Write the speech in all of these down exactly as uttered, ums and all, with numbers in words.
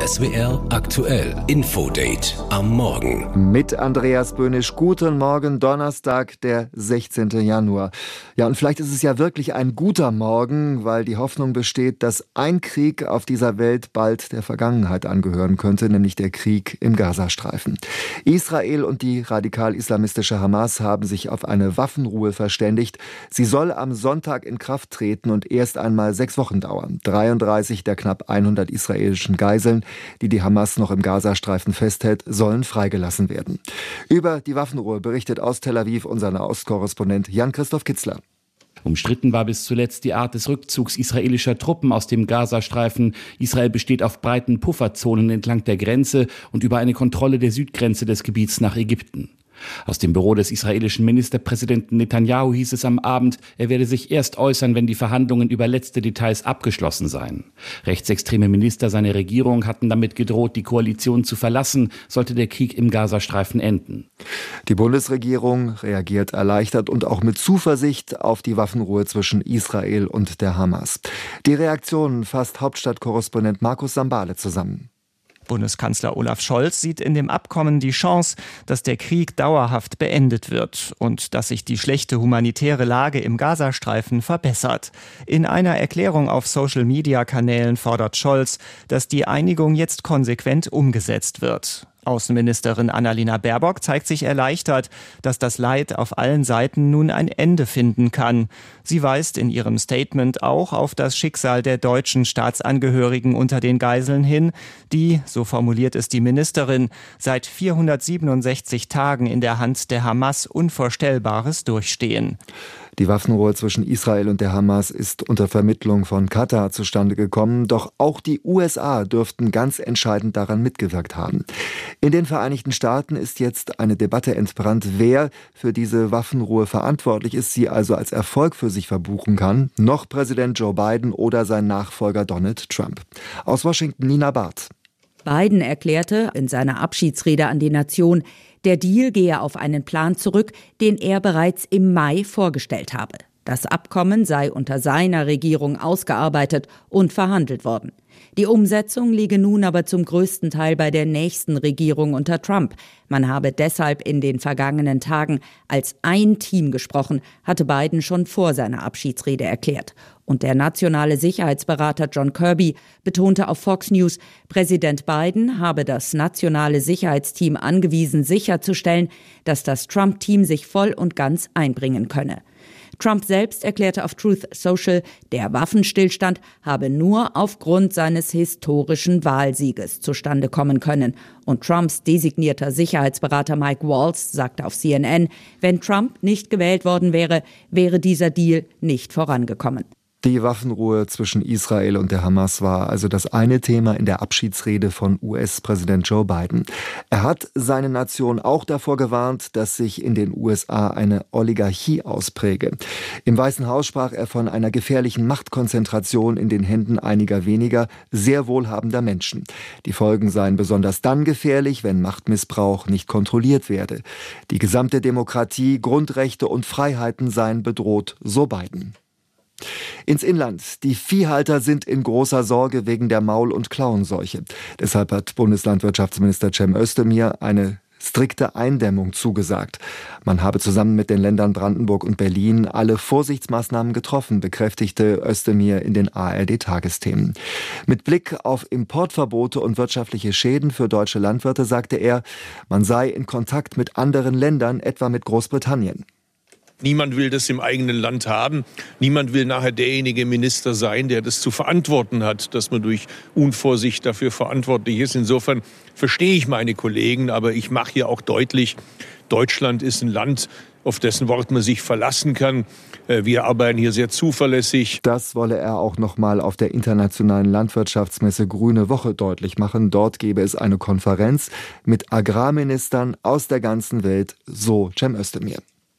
S W R aktuell Infodate am Morgen. Mit Andreas Böhnisch. Guten Morgen, Donnerstag, der sechzehnten Januar. Ja, und vielleicht ist es ja wirklich ein guter Morgen, weil die Hoffnung besteht, dass ein Krieg auf dieser Welt bald der Vergangenheit angehören könnte, nämlich der Krieg im Gazastreifen. Israel und die radikal-islamistische Hamas haben sich auf eine Waffenruhe verständigt. Sie soll am Sonntag in Kraft treten und erst einmal sechs Wochen dauern. dreiunddreißig der knapp hundert israelischen Geiseln, die die Hamas noch im Gazastreifen festhält, sollen freigelassen werden. Über die Waffenruhe berichtet aus Tel Aviv unser Nahostkorrespondent Jan-Christoph Kitzler. Umstritten war bis zuletzt die Art des Rückzugs israelischer Truppen aus dem Gazastreifen. Israel besteht auf breiten Pufferzonen entlang der Grenze und über eine Kontrolle der Südgrenze des Gebiets nach Ägypten. Aus dem Büro des israelischen Ministerpräsidenten Netanyahu hieß es am Abend, er werde sich erst äußern, wenn die Verhandlungen über letzte Details abgeschlossen seien. Rechtsextreme Minister seiner Regierung hatten damit gedroht, die Koalition zu verlassen, sollte der Krieg im Gazastreifen enden. Die Bundesregierung reagiert erleichtert und auch mit Zuversicht auf die Waffenruhe zwischen Israel und der Hamas. Die Reaktionen fasst Hauptstadtkorrespondent Markus Sambale zusammen. Bundeskanzler Olaf Scholz sieht in dem Abkommen die Chance, dass der Krieg dauerhaft beendet wird und dass sich die schlechte humanitäre Lage im Gazastreifen verbessert. In einer Erklärung auf Social-Media-Kanälen fordert Scholz, dass die Einigung jetzt konsequent umgesetzt wird. Außenministerin Annalena Baerbock zeigt sich erleichtert, dass das Leid auf allen Seiten nun ein Ende finden kann. Sie weist in ihrem Statement auch auf das Schicksal der deutschen Staatsangehörigen unter den Geiseln hin, die, so formuliert es die Ministerin, seit vierhundertsiebenundsechzig Tagen in der Hand der Hamas Unvorstellbares durchstehen. Die Waffenruhe zwischen Israel und der Hamas ist unter Vermittlung von Katar zustande gekommen. Doch auch die U S A dürften ganz entscheidend daran mitgewirkt haben. In den Vereinigten Staaten ist jetzt eine Debatte entbrannt, wer für diese Waffenruhe verantwortlich ist, sie also als Erfolg für sich verbuchen kann. Noch Präsident Joe Biden oder sein Nachfolger Donald Trump. Aus Washington Nina Barth. Biden erklärte in seiner Abschiedsrede an die Nation, der Deal gehe auf einen Plan zurück, den er bereits im Mai vorgestellt habe. Das Abkommen sei unter seiner Regierung ausgearbeitet und verhandelt worden. Die Umsetzung liege nun aber zum größten Teil bei der nächsten Regierung unter Trump. Man habe deshalb in den vergangenen Tagen als ein Team gesprochen, hatte Biden schon vor seiner Abschiedsrede erklärt. Und der nationale Sicherheitsberater John Kirby betonte auf Fox News, Präsident Biden habe das nationale Sicherheitsteam angewiesen, sicherzustellen, dass das Trump-Team sich voll und ganz einbringen könne. Trump selbst erklärte auf Truth Social, der Waffenstillstand habe nur aufgrund seines historischen Wahlsieges zustande kommen können. Und Trumps designierter Sicherheitsberater Mike Waltz sagte auf C N N, wenn Trump nicht gewählt worden wäre, wäre dieser Deal nicht vorangekommen. Die Waffenruhe zwischen Israel und der Hamas war also das eine Thema in der Abschiedsrede von U S-Präsident Joe Biden. Er hat seine Nation auch davor gewarnt, dass sich in den U S A eine Oligarchie auspräge. Im Weißen Haus sprach er von einer gefährlichen Machtkonzentration in den Händen einiger weniger, sehr wohlhabender Menschen. Die Folgen seien besonders dann gefährlich, wenn Machtmissbrauch nicht kontrolliert werde. Die gesamte Demokratie, Grundrechte und Freiheiten seien bedroht, so Biden. Ins Inland. Die Viehhalter sind in großer Sorge wegen der Maul- und Klauenseuche. Deshalb hat Bundeslandwirtschaftsminister Cem Özdemir eine strikte Eindämmung zugesagt. Man habe zusammen mit den Ländern Brandenburg und Berlin alle Vorsichtsmaßnahmen getroffen, bekräftigte Özdemir in den A R D-Tagesthemen. Mit Blick auf Importverbote und wirtschaftliche Schäden für deutsche Landwirte sagte er, man sei in Kontakt mit anderen Ländern, etwa mit Großbritannien. Niemand will das im eigenen Land haben. Niemand will nachher derjenige Minister sein, der das zu verantworten hat, dass man durch Unvorsicht dafür verantwortlich ist. Insofern verstehe ich meine Kollegen, aber ich mache hier auch deutlich, Deutschland ist ein Land, auf dessen Wort man sich verlassen kann. Wir arbeiten hier sehr zuverlässig. Das wolle er auch noch mal auf der internationalen Landwirtschaftsmesse Grüne Woche deutlich machen. Dort gäbe es eine Konferenz mit Agrarministern aus der ganzen Welt, so Cem Özdemir.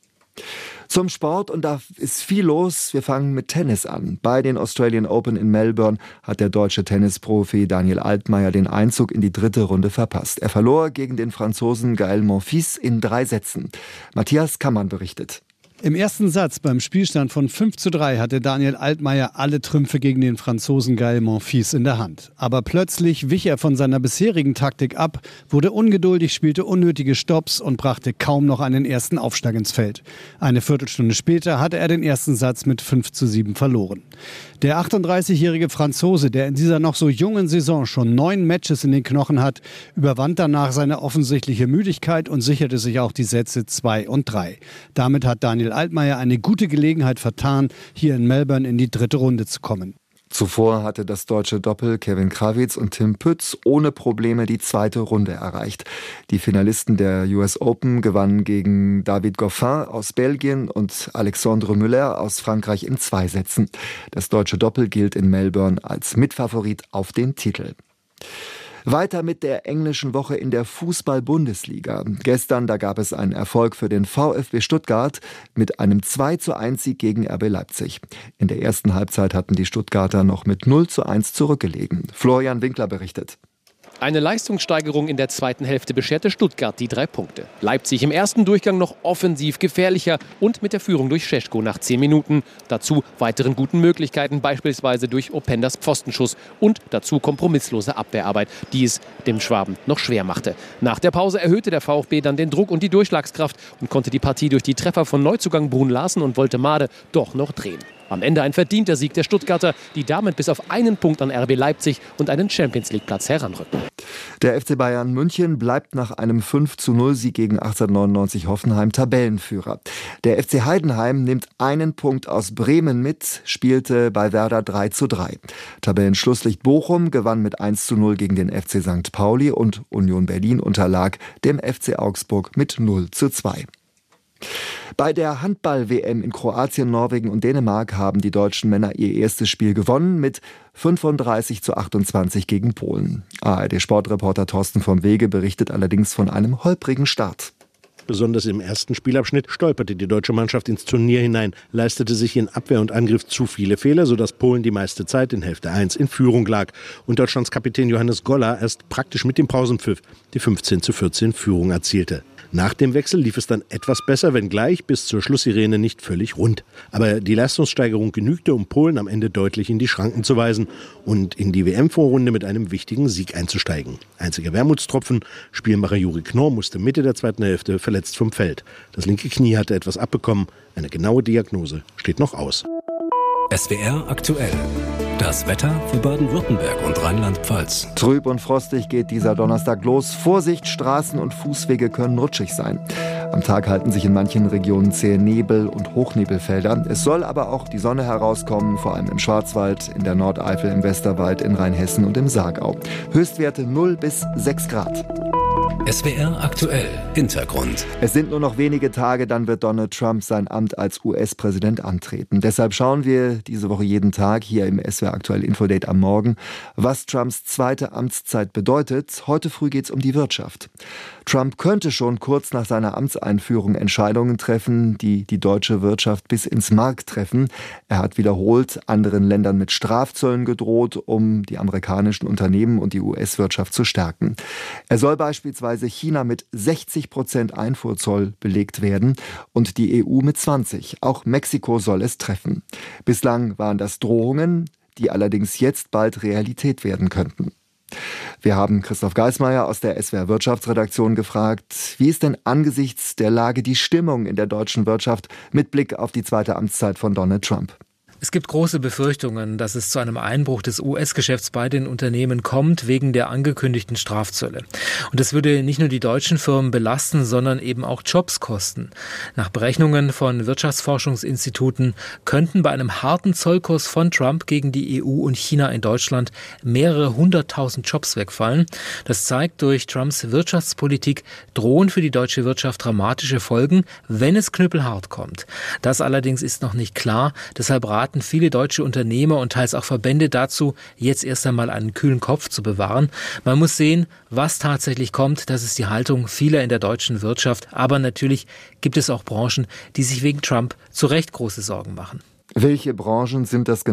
Zum Sport, und da ist viel los. Wir fangen mit Tennis an. Bei den Australian Open in Melbourne hat der deutsche Tennisprofi Daniel Altmaier den Einzug in die dritte Runde verpasst. Er verlor gegen den Franzosen Gaël Monfils in drei Sätzen. Matthias Kammann berichtet. Im ersten Satz beim Spielstand von fünf zu drei hatte Daniel Altmaier alle Trümpfe gegen den Franzosen Gaël Monfils in der Hand. Aber plötzlich wich er von seiner bisherigen Taktik ab, wurde ungeduldig, spielte unnötige Stopps und brachte kaum noch einen ersten Aufschlag ins Feld. Eine Viertelstunde später hatte er den ersten Satz mit fünf zu sieben verloren. Der achtunddreißigjährige Franzose, der in dieser noch so jungen Saison schon neun Matches in den Knochen hat, überwand danach seine offensichtliche Müdigkeit und sicherte sich auch die Sätze zwei und drei. Damit hat Daniel Altmaier eine gute Gelegenheit vertan, hier in Melbourne in die dritte Runde zu kommen. Zuvor hatte das deutsche Doppel Kevin Krawitz und Tim Pütz ohne Probleme die zweite Runde erreicht. Die Finalisten der U S Open gewannen gegen David Goffin aus Belgien und Alexandre Müller aus Frankreich in zwei Sätzen. Das deutsche Doppel gilt in Melbourne als Mitfavorit auf den Titel. Weiter mit der englischen Woche in der Fußball-Bundesliga. Gestern, da gab es einen Erfolg für den VfB Stuttgart mit einem zwei zu eins Sieg gegen R B Leipzig. In der ersten Halbzeit hatten die Stuttgarter noch mit null zu eins zurückgelegen. Florian Winkler berichtet. Eine Leistungssteigerung in der zweiten Hälfte bescherte Stuttgart die drei Punkte. Leipzig im ersten Durchgang noch offensiv gefährlicher und mit der Führung durch Šeško nach zehn Minuten. Dazu weiteren guten Möglichkeiten, beispielsweise durch Openders Pfostenschuss und dazu kompromisslose Abwehrarbeit, die es dem Schwaben noch schwer machte. Nach der Pause erhöhte der VfB dann den Druck und die Durchschlagskraft und konnte die Partie durch die Treffer von Neuzugang Brun Larsen und Woltemade doch noch drehen. Am Ende ein verdienter Sieg der Stuttgarter, die damit bis auf einen Punkt an R B Leipzig und einen Champions-League-Platz heranrücken. Der F C Bayern München bleibt nach einem fünf zu null Sieg gegen achtzehnhundertneunundneunzig Hoffenheim Tabellenführer. Der F C Heidenheim nimmt einen Punkt aus Bremen mit, spielte bei Werder drei zu drei. Tabellenschlusslicht Bochum gewann mit eins zu null gegen den F C Sankt Pauli und Union Berlin unterlag dem F C Augsburg mit null zu zwei. Bei der Handball-W M in Kroatien, Norwegen und Dänemark haben die deutschen Männer ihr erstes Spiel gewonnen mit fünfunddreißig zu achtundzwanzig gegen Polen. A R D-Sportreporter Thorsten vom Wege berichtet allerdings von einem holprigen Start. Besonders im ersten Spielabschnitt stolperte die deutsche Mannschaft ins Turnier hinein, leistete sich in Abwehr und Angriff zu viele Fehler, sodass Polen die meiste Zeit in Hälfte eins in Führung lag und Deutschlands Kapitän Johannes Goller erst praktisch mit dem Pausenpfiff die fünfzehn zu vierzehn Führung erzielte. Nach dem Wechsel lief es dann etwas besser, wenngleich bis zur Schlusssirene nicht völlig rund. Aber die Leistungssteigerung genügte, um Polen am Ende deutlich in die Schranken zu weisen und in die W M-Vorrunde mit einem wichtigen Sieg einzusteigen. Einziger Wermutstropfen, Spielmacher Juri Knorr musste Mitte der zweiten Hälfte verletzt vom Feld. Das linke Knie hatte etwas abbekommen. Eine genaue Diagnose steht noch aus. S W R aktuell. Das Wetter für Baden-Württemberg und Rheinland-Pfalz. Trüb und frostig geht dieser Donnerstag los. Vorsicht, Straßen und Fußwege können rutschig sein. Am Tag halten sich in manchen Regionen zähe Nebel- und Hochnebelfelder. Es soll aber auch die Sonne herauskommen, vor allem im Schwarzwald, in der Nordeifel, im Westerwald, in Rheinhessen und im Saargau. Höchstwerte null bis sechs Grad. S W R aktuell. Hintergrund. Es sind nur noch wenige Tage, dann wird Donald Trump sein Amt als U S-Präsident antreten. Deshalb schauen wir diese Woche jeden Tag hier im S W R aktuell Infodate am Morgen, was Trumps zweite Amtszeit bedeutet. Heute früh geht es um die Wirtschaft. Trump könnte schon kurz nach seiner Amtseinführung Entscheidungen treffen, die die deutsche Wirtschaft bis ins Mark treffen. Er hat wiederholt anderen Ländern mit Strafzöllen gedroht, um die amerikanischen Unternehmen und die U S-Wirtschaft zu stärken. Er soll beispielsweise China mit sechzig Prozent Einfuhrzoll belegt werden und die E U mit zwanzig. Auch Mexiko soll es treffen. Bislang waren das Drohungen, die allerdings jetzt bald Realität werden könnten. Wir haben Christoph Geismeier aus der S W R Wirtschaftsredaktion gefragt, wie ist denn angesichts der Lage die Stimmung in der deutschen Wirtschaft mit Blick auf die zweite Amtszeit von Donald Trump? Es gibt große Befürchtungen, dass es zu einem Einbruch des U S-Geschäfts bei den Unternehmen kommt, wegen der angekündigten Strafzölle. Und das würde nicht nur die deutschen Firmen belasten, sondern eben auch Jobs kosten. Nach Berechnungen von Wirtschaftsforschungsinstituten könnten bei einem harten Zollkurs von Trump gegen die E U und China in Deutschland mehrere hunderttausend Jobs wegfallen. Das zeigt, durch Trumps Wirtschaftspolitik drohen für die deutsche Wirtschaft dramatische Folgen, wenn es knüppelhart kommt. Das allerdings ist noch nicht klar, deshalb raten viele deutsche Unternehmer und teils auch Verbände dazu, jetzt erst einmal einen kühlen Kopf zu bewahren. Man muss sehen, was tatsächlich kommt. Das ist die Haltung vieler in der deutschen Wirtschaft. Aber natürlich gibt es auch Branchen, die sich wegen Trump zu Recht große Sorgen machen. Welche Branchen sind das genau?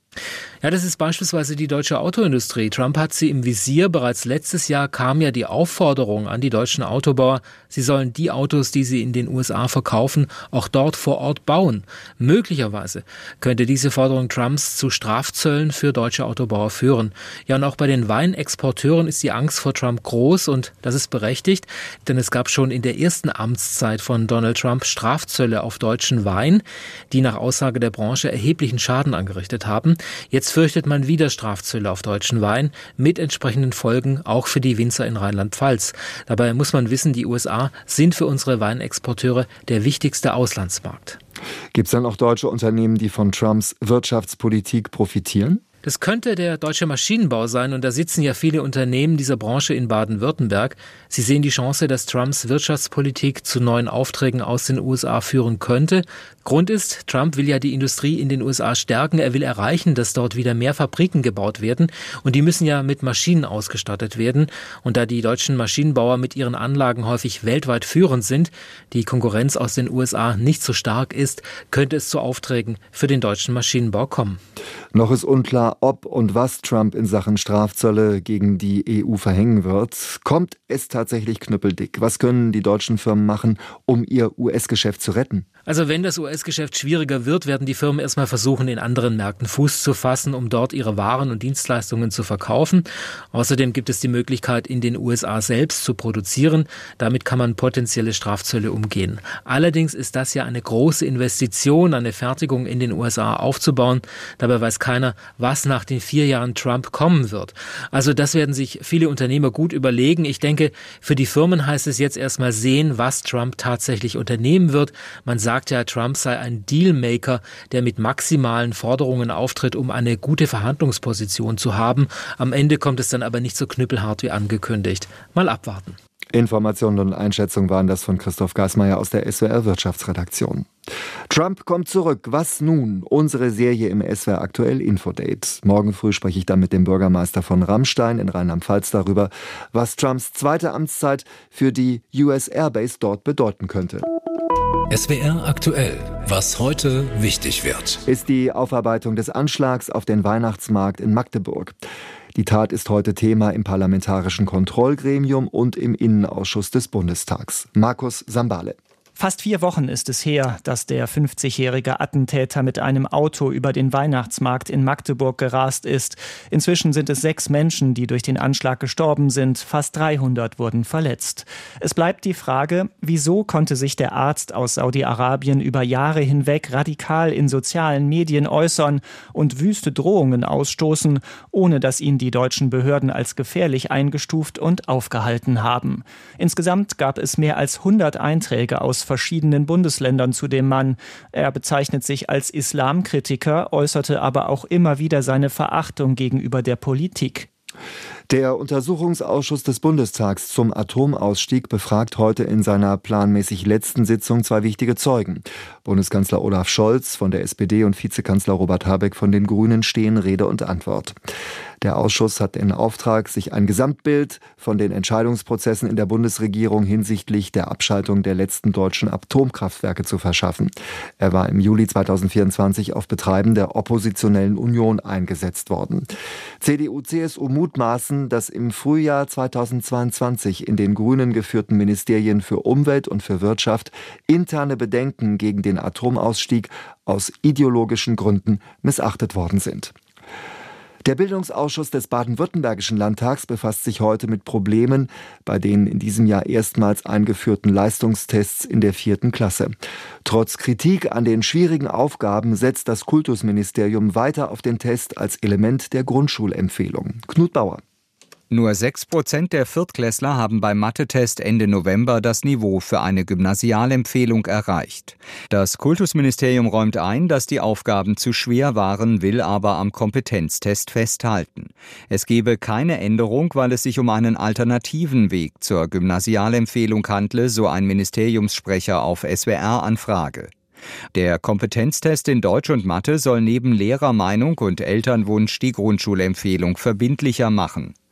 Ja, das ist beispielsweise die deutsche Autoindustrie. Trump hat sie im Visier. Bereits letztes Jahr kam ja die Aufforderung an die deutschen Autobauer, sie sollen die Autos, die sie in den U S A verkaufen, auch dort vor Ort bauen. Möglicherweise könnte diese Forderung Trumps zu Strafzöllen für deutsche Autobauer führen. Ja, und auch bei den Weinexporteuren ist die Angst vor Trump groß und das ist berechtigt, denn es gab schon in der ersten Amtszeit von Donald Trump Strafzölle auf deutschen Wein, die nach Aussage der Branche erheblichen Schaden angerichtet haben. Jetzt fürchtet man wieder Strafzölle auf deutschen Wein mit entsprechenden Folgen auch für die Winzer in Rheinland-Pfalz. Dabei muss man wissen, die U S A sind für unsere Weinexporteure der wichtigste Auslandsmarkt. Gibt es dann auch deutsche Unternehmen, die von Trumps Wirtschaftspolitik profitieren? Das könnte der deutsche Maschinenbau sein und da sitzen ja viele Unternehmen dieser Branche in Baden-Württemberg. Sie sehen die Chance, dass Trumps Wirtschaftspolitik zu neuen Aufträgen aus den U S A führen könnte. Grund ist, Trump will ja die Industrie in den U S A stärken. Er will erreichen, dass dort wieder mehr Fabriken gebaut werden und die müssen ja mit Maschinen ausgestattet werden. Und da die deutschen Maschinenbauer mit ihren Anlagen häufig weltweit führend sind, die Konkurrenz aus den U S A nicht so stark ist, könnte es zu Aufträgen für den deutschen Maschinenbau kommen. Noch ist unklar, ob und was Trump in Sachen Strafzölle gegen die E U verhängen wird. Kommt es tatsächlich knüppeldick? Was können die deutschen Firmen machen, um ihr U S-Geschäft zu retten? Also wenn das U S-Geschäft schwieriger wird, werden die Firmen erstmal versuchen, in anderen Märkten Fuß zu fassen, um dort ihre Waren und Dienstleistungen zu verkaufen. Außerdem gibt es die Möglichkeit, in den U S A selbst zu produzieren. Damit kann man potenzielle Strafzölle umgehen. Allerdings ist das ja eine große Investition, eine Fertigung in den U S A aufzubauen. Dabei weiß keiner, was nach den vier Jahren Trump kommen wird. Also das werden sich viele Unternehmer gut überlegen. Ich denke, für die Firmen heißt es jetzt erstmal sehen, was Trump tatsächlich unternehmen wird. Man sagt ja, Trump sei ein Dealmaker, der mit maximalen Forderungen auftritt, um eine gute Verhandlungsposition zu haben. Am Ende kommt es dann aber nicht so knüppelhart wie angekündigt. Mal abwarten. Informationen und Einschätzungen waren das von Christoph Geismeier aus der S W R Wirtschaftsredaktion. Trump kommt zurück. Was nun? Unsere Serie im S W R Aktuell Infodate. Morgen früh spreche ich dann mit dem Bürgermeister von Ramstein in Rheinland-Pfalz darüber, was Trumps zweite Amtszeit für die U S Airbase dort bedeuten könnte. S W R Aktuell. Was heute wichtig wird. Ist die Aufarbeitung des Anschlags auf den Weihnachtsmarkt in Magdeburg. Die Tat ist heute Thema im Parlamentarischen Kontrollgremium und im Innenausschuss des Bundestags. Markus Sambale. Fast vier Wochen ist es her, dass der fünfzigjährige Attentäter mit einem Auto über den Weihnachtsmarkt in Magdeburg gerast ist. Inzwischen sind es sechs Menschen, die durch den Anschlag gestorben sind. Fast dreihundert wurden verletzt. Es bleibt die Frage, wieso konnte sich der Arzt aus Saudi-Arabien über Jahre hinweg radikal in sozialen Medien äußern und wüste Drohungen ausstoßen, ohne dass ihn die deutschen Behörden als gefährlich eingestuft und aufgehalten haben. Insgesamt gab es mehr als hundert Einträge aus verschiedenen Bundesländern zu dem Mann. Er bezeichnet sich als Islamkritiker, äußerte aber auch immer wieder seine Verachtung gegenüber der Politik. Der Untersuchungsausschuss des Bundestags zum Atomausstieg befragt heute in seiner planmäßig letzten Sitzung zwei wichtige Zeugen. Bundeskanzler Olaf Scholz von der S P D und Vizekanzler Robert Habeck von den Grünen stehen Rede und Antwort. Der Ausschuss hat den Auftrag, sich ein Gesamtbild von den Entscheidungsprozessen in der Bundesregierung hinsichtlich der Abschaltung der letzten deutschen Atomkraftwerke zu verschaffen. Er war im Juli zweitausendvierundzwanzig auf Betreiben der oppositionellen Union eingesetzt worden. C D U C S U mutmaßen, dass im Frühjahr zweitausendzweiundzwanzig in den Grünen geführten Ministerien für Umwelt und für Wirtschaft interne Bedenken gegen den Atomausstieg aus ideologischen Gründen missachtet worden sind. Der Bildungsausschuss des Baden-Württembergischen Landtags befasst sich heute mit Problemen bei den in diesem Jahr erstmals eingeführten Leistungstests in der vierten Klasse. Trotz Kritik an den schwierigen Aufgaben setzt das Kultusministerium weiter auf den Test als Element der Grundschulempfehlung. Knut Bauer. Nur sechs Prozent der Viertklässler haben beim Mathe-Test Ende November das Niveau für eine Gymnasialempfehlung erreicht. Das Kultusministerium räumt ein, dass die Aufgaben zu schwer waren, will aber am Kompetenztest festhalten. Es gebe keine Änderung, weil es sich um einen alternativen Weg zur Gymnasialempfehlung handle, so ein Ministeriumssprecher auf S W R-Anfrage. Der Kompetenztest in Deutsch und Mathe soll neben Lehrermeinung und Elternwunsch die Grundschulempfehlung verbindlicher machen.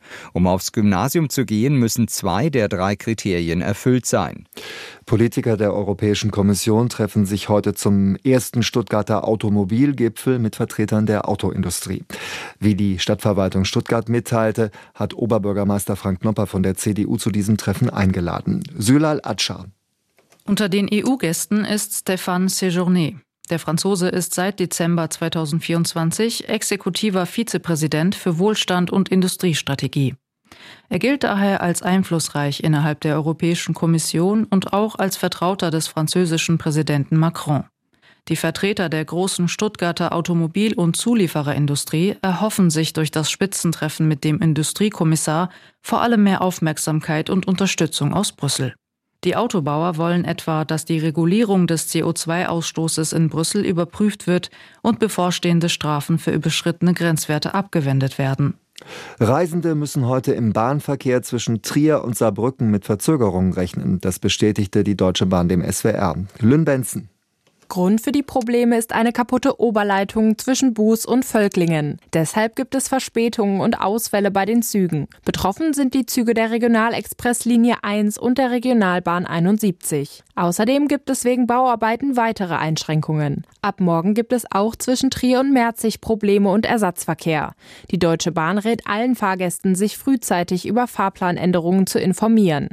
Um aufs Gymnasium zu gehen, müssen zwei der drei Kriterien erfüllt sein. Politiker der Europäischen Kommission treffen sich heute zum ersten Stuttgarter Automobilgipfel mit Vertretern der Autoindustrie. Wie die Stadtverwaltung Stuttgart mitteilte, hat Oberbürgermeister Frank Knopper von der C D U zu diesem Treffen eingeladen. Sülal Atschar. Unter den E U-Gästen ist Stéphane Séjourné. Der Franzose ist seit Dezember zweitausendvierundzwanzig exekutiver Vizepräsident für Wohlstand und Industriestrategie. Er gilt daher als einflussreich innerhalb der Europäischen Kommission und auch als Vertrauter des französischen Präsidenten Macron. Die Vertreter der großen Stuttgarter Automobil- und Zuliefererindustrie erhoffen sich durch das Spitzentreffen mit dem Industriekommissar vor allem mehr Aufmerksamkeit und Unterstützung aus Brüssel. Die Autobauer wollen etwa, dass die Regulierung des C O zwei Ausstoßes in Brüssel überprüft wird und bevorstehende Strafen für überschrittene Grenzwerte abgewendet werden. Reisende müssen heute im Bahnverkehr zwischen Trier und Saarbrücken mit Verzögerungen rechnen. Das bestätigte die Deutsche Bahn dem S W R. Lynn Benson. Grund für die Probleme ist eine kaputte Oberleitung zwischen Buß und Völklingen. Deshalb gibt es Verspätungen und Ausfälle bei den Zügen. Betroffen sind die Züge der Regionalexpresslinie eins und der Regionalbahn einundsiebzig. Außerdem gibt es wegen Bauarbeiten weitere Einschränkungen. Ab morgen gibt es auch zwischen Trier und Merzig Probleme und Ersatzverkehr. Die Deutsche Bahn rät allen Fahrgästen, sich frühzeitig über Fahrplanänderungen zu informieren.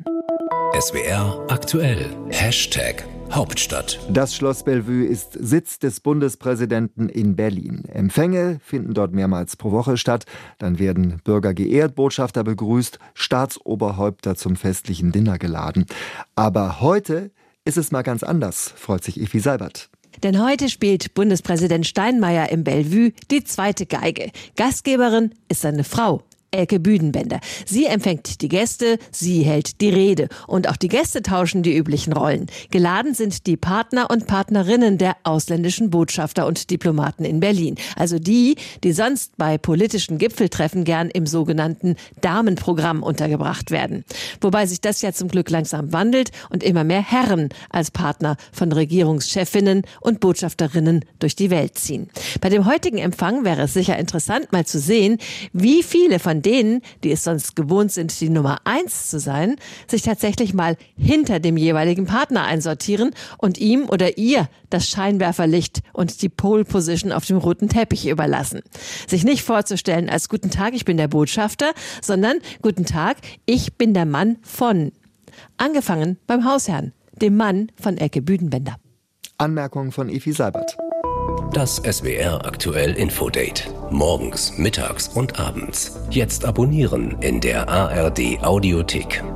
S W R aktuell. Hashtag Hauptstadt. Das Schloss Bellevue ist Sitz des Bundespräsidenten in Berlin. Empfänge finden dort mehrmals pro Woche statt. Dann werden Bürger geehrt, Botschafter begrüßt, Staatsoberhäupter zum festlichen Dinner geladen. Aber heute ist es mal ganz anders, freut sich Effi Seibert. Denn heute spielt Bundespräsident Steinmeier im Bellevue die zweite Geige. Gastgeberin ist seine Frau, Elke Büdenbender. Sie empfängt die Gäste, sie hält die Rede. Und auch die Gäste tauschen die üblichen Rollen. Geladen sind die Partner und Partnerinnen der ausländischen Botschafter und Diplomaten in Berlin. Also die, die sonst bei politischen Gipfeltreffen gern im sogenannten Damenprogramm untergebracht werden. Wobei sich das ja zum Glück langsam wandelt und immer mehr Herren als Partner von Regierungschefinnen und Botschafterinnen durch die Welt ziehen. Bei dem heutigen Empfang wäre es sicher interessant, mal zu sehen, wie viele von denen, die es sonst gewohnt sind, die Nummer eins zu sein, sich tatsächlich mal hinter dem jeweiligen Partner einsortieren und ihm oder ihr das Scheinwerferlicht und die Pole Position auf dem roten Teppich überlassen. Sich nicht vorzustellen als Guten Tag, ich bin der Botschafter, sondern Guten Tag, ich bin der Mann von. Angefangen beim Hausherrn, dem Mann von Elke Büdenbender. Anmerkung von Effi Seibert. Das S W R aktuell Infodate. Morgens, mittags und abends. Jetzt abonnieren in der A R D Audiothek.